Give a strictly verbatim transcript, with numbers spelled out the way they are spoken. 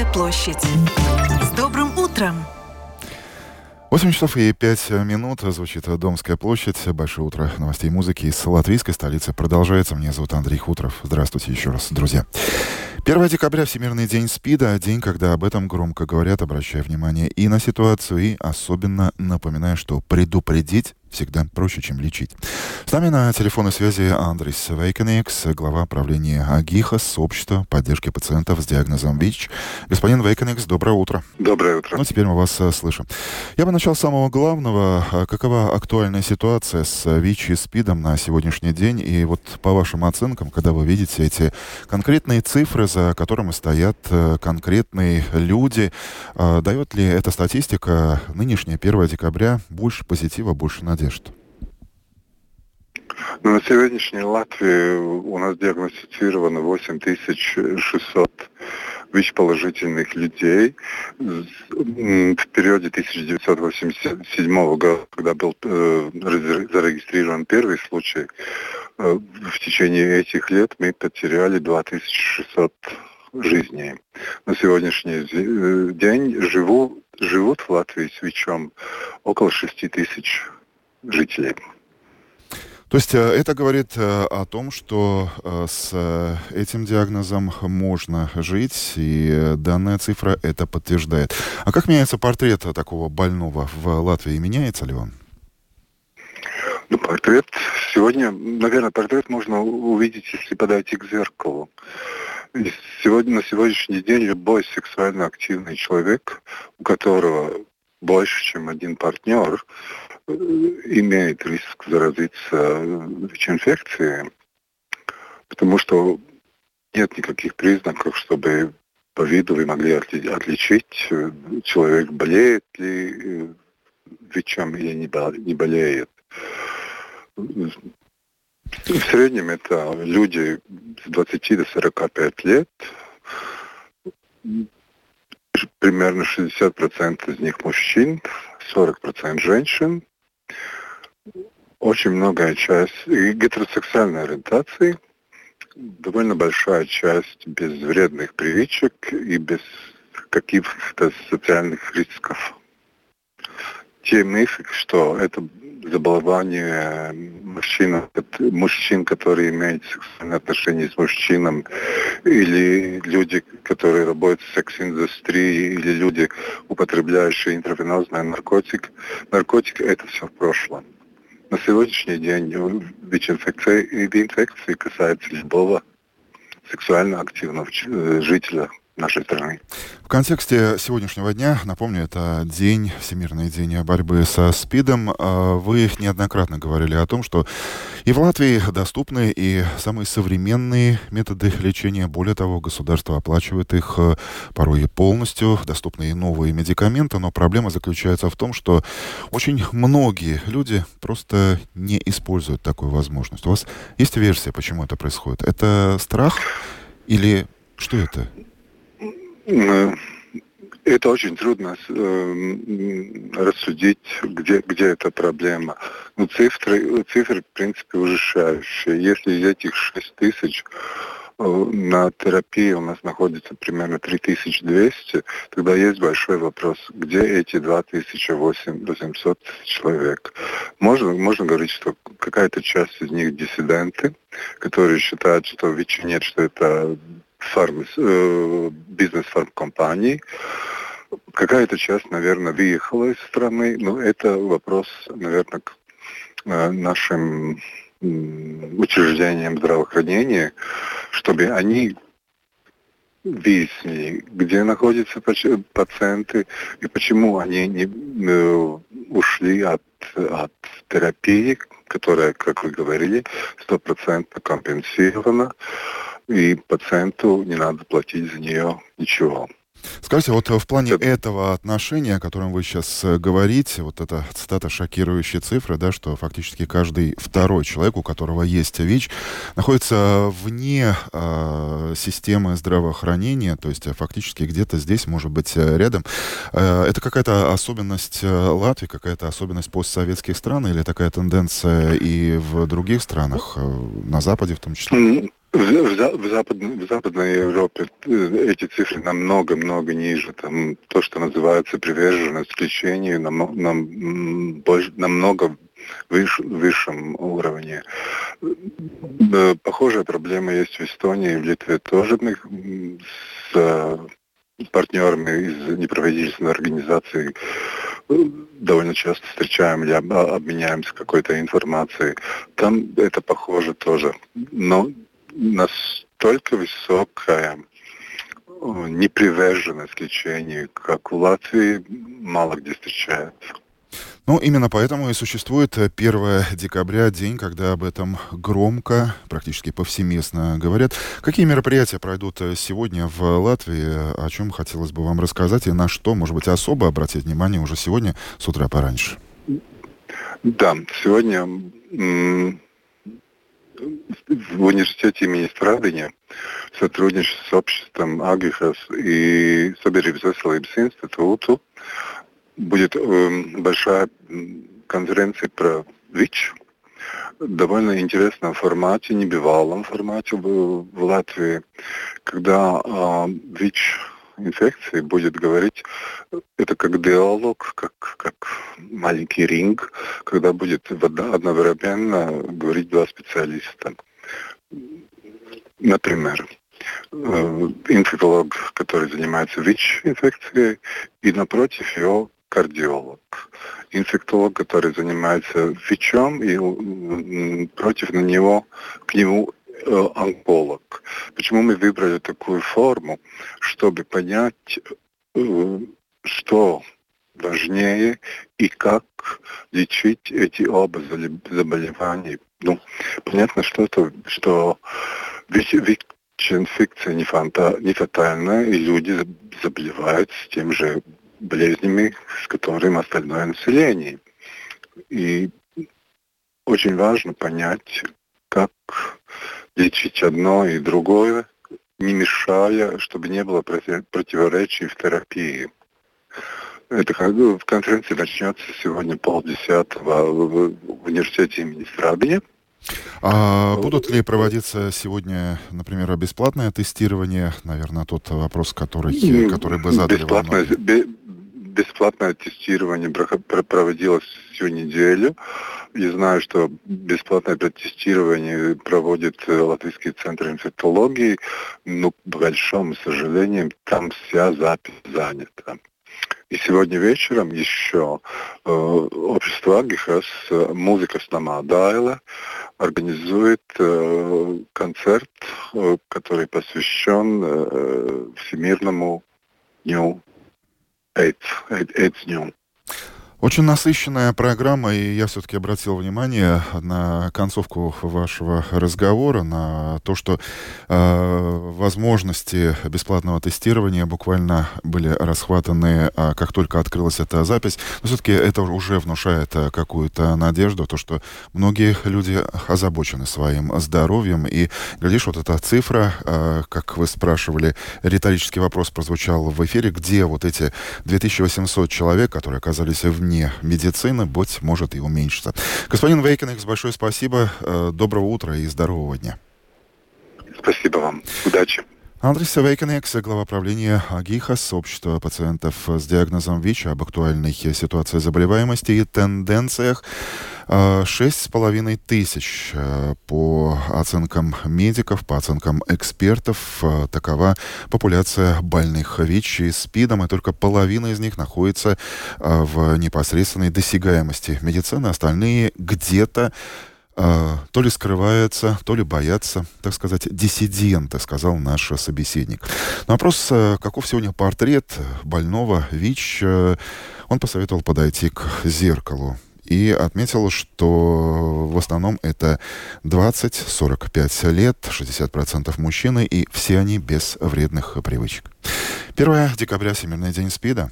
Домская площадь. С добрым утром! восемь часов и пять минут. Звучит Домская площадь. Большое утро новостей и музыки из латвийской столицы продолжается. Меня зовут Андрей Хуторов. Здравствуйте еще раз, друзья. первое декабря — Всемирный день СПИДа. День, когда об этом громко говорят, обращая внимание и на ситуацию, и особенно напоминая, что предупредить всегда проще, чем лечить. С нами на телефонной связи Андрис Вейкеникс, глава правления АГИХОС, общества поддержки пациентов с диагнозом ВИЧ. Господин Вейкеникс, доброе утро. Доброе утро. Ну, теперь мы вас а, слышим. Я бы начал с самого главного. Какова актуальная ситуация с ВИЧ и СПИДом на сегодняшний день? И вот по вашим оценкам, когда вы видите эти конкретные цифры, за которыми стоят конкретные люди, дает ли эта статистика, нынешняя первое декабря, больше позитива, больше надежды? Ну, на сегодняшней Латвии у нас диагностицировано восемь тысяч шестьсот ВИЧ-положительных людей. В периоде тысяча девятьсот восемьдесят седьмого года, когда был э, зарегистрирован первый случай, э, в течение этих лет мы потеряли две тысячи шестьсот жизней. На сегодняшний день живу, живут в Латвии с ВИЧом около шесть тысяч жителей. То есть это говорит о том, что с этим диагнозом можно жить, и данная цифра это подтверждает. А как меняется портрет такого больного в Латвии? Меняется ли он? Ну, портрет сегодня, наверное, портрет можно увидеть, если подойти к зеркалу. И сегодня, на сегодняшний день любой сексуально активный человек, у которого больше, чем один партнер, имеет риск заразиться ВИЧ-инфекцией, потому что нет никаких признаков, чтобы по виду вы могли отличить, человек болеет ли ВИЧом или не болеет. В среднем это люди с двадцати до сорока пяти лет, примерно шестьдесят процентов из них мужчин, сорок процентов женщин. Очень многая часть и гетеросексуальной ориентации, довольно большая часть без вредных привычек и без каких-то социальных рисков. Те мифы, что это заболевание мужчин, мужчин, которые имеют сексуальные отношения с мужчинами, или люди, которые работают в секс-индустрии, или люди, употребляющие интравенозный наркотик. Наркотик — это все в прошлом. На сегодняшний день ВИЧ-инфекции и инфекции касаются любого сексуально активного жителя нашей страны. В контексте сегодняшнего дня, напомню, это день, Всемирный день борьбы со СПИДом. Вы неоднократно говорили о том, что и в Латвии доступны и самые современные методы лечения. Более того, государство оплачивает их порой и полностью. Доступны и новые медикаменты, но проблема заключается в том, что очень многие люди просто не используют такую возможность. У вас есть версия, почему это происходит? Это страх или что это? Это очень трудно э, рассудить, где, где эта проблема. Но цифры, цифры, в принципе, ужасающие. Если из этих шесть тысяч э, на терапии у нас находится примерно три тысячи двести, тогда есть большой вопрос, где эти две тысячи восемьсот человек. Можно, можно говорить, что какая-то часть из них диссиденты, которые считают, что ВИЧ нет, что это Фарм, э, бизнес-фармкомпании. Какая-то часть, наверное, выехала из страны, но это вопрос, наверное, к э, нашим э, учреждениям здравоохранения, чтобы они выяснили, где находятся пациенты и почему они не э, ушли от, от терапии, которая, как вы говорили, стопроцентно компенсирована. И пациенту не надо платить за нее ничего. Скажите, вот в плане это... этого отношения, о котором вы сейчас говорите, вот эта цитата шокирующие цифры, да, что фактически каждый второй человек, у которого есть ВИЧ, находится вне э, системы здравоохранения, то есть фактически где-то здесь, может быть, рядом. Э, это какая-то особенность Латвии, какая-то особенность постсоветских стран, или такая тенденция и в других странах, э, на Западе в том числе? В, в, в, западной, в Западной Европе эти цифры намного-много ниже. Там то, что называется приверженность к лечению, нам, нам, больше, намного выше, высшем уровне. Похожая проблема есть в Эстонии, в Литве тоже. Мы с партнерами из неправительственной организации довольно часто встречаем или обменяемся какой-то информацией. Там это похоже тоже. Но настолько высокая неприверженность к лечению, как в Латвии, мало где встречается. Ну, именно поэтому и существует первое декабря, день, когда об этом громко, практически повсеместно говорят. Какие мероприятия пройдут сегодня в Латвии, о чем хотелось бы вам рассказать, и на что, может быть, особо обратить внимание уже сегодня с утра пораньше? Да, сегодня м- в университете имени Страдания в сотрудничестве с обществом Агихас и Sabiedrības veselības институту будет э, большая конференция про ВИЧ. Довольно интересном формате, небывалом формате в, в Латвии, когда э, ВИЧ-инфекции будет говорить, это как диалог, как, как маленький ринг, когда будет одновременно говорить два специалиста. Например, инфеколог, который занимается ВИЧ-инфекцией, и напротив его кардиолог. Инфектолог, который занимается ВИЧом, и против на него, к нему э, онколог. Почему мы выбрали такую форму? Чтобы понять, э, что важнее и как лечить эти оба заболевания. Ну, понятно, что, -то, что ВИЧ-инфекция не, фанта, не фатальная, и люди заболевают с тем же болезнями, с которыми остальное население. И очень важно понять, как лечить одно и другое, не мешая, чтобы не было противоречий в терапии. Эта конференция начнется сегодня полдесятого в университете имени Страдания. А будут ли проводиться сегодня, например, бесплатное тестирование? Наверное, тот вопрос, который, который бы задали бесплатное, вам. Бесплатное тестирование проводилось всю неделю. Я знаю, что бесплатное тестирование проводит Латвийский центр инфектологии, но, к большому сожалению, там вся запись занята. И сегодня вечером еще э, общество Агихас, музыка с Намадайла, организует э, концерт, э, который посвящен э, Всемирному дню AIDS, AIDS дню. Очень насыщенная программа, и я все-таки обратил внимание на концовку вашего разговора, на то, что э, возможности бесплатного тестирования буквально были расхватаны, а как только открылась эта запись. Но все-таки это уже внушает какую-то надежду, то, что многие люди озабочены своим здоровьем. И, глядишь, вот эта цифра, э, как вы спрашивали, риторический вопрос прозвучал в эфире, где вот эти две тысячи восемьсот человек, которые оказались вне медицины, быть может, и уменьшится. Господин Вейкенекс, большое спасибо. Доброго утра и здорового дня. Спасибо вам. Удачи. Андрис Вейкенекс, глава правления Агихас, общества пациентов с диагнозом ВИЧ, об актуальной ситуации заболеваемости и тенденциях. Шесть с половиной тысяч по оценкам медиков, по оценкам экспертов. Такова популяция больных ВИЧ и СПИДом, и только половина из них находится в непосредственной досягаемости медицины. Остальные где-то то ли скрываются, то ли боятся, так сказать, диссиденты, сказал наш собеседник. На вопрос, каков сегодня портрет больного ВИЧ, он посоветовал подойти к зеркалу и отметил, что в основном это двадцать-сорок пять лет, шестьдесят процентов мужчины, и все они без вредных привычек. первое декабря, Всемирный день СПИДа.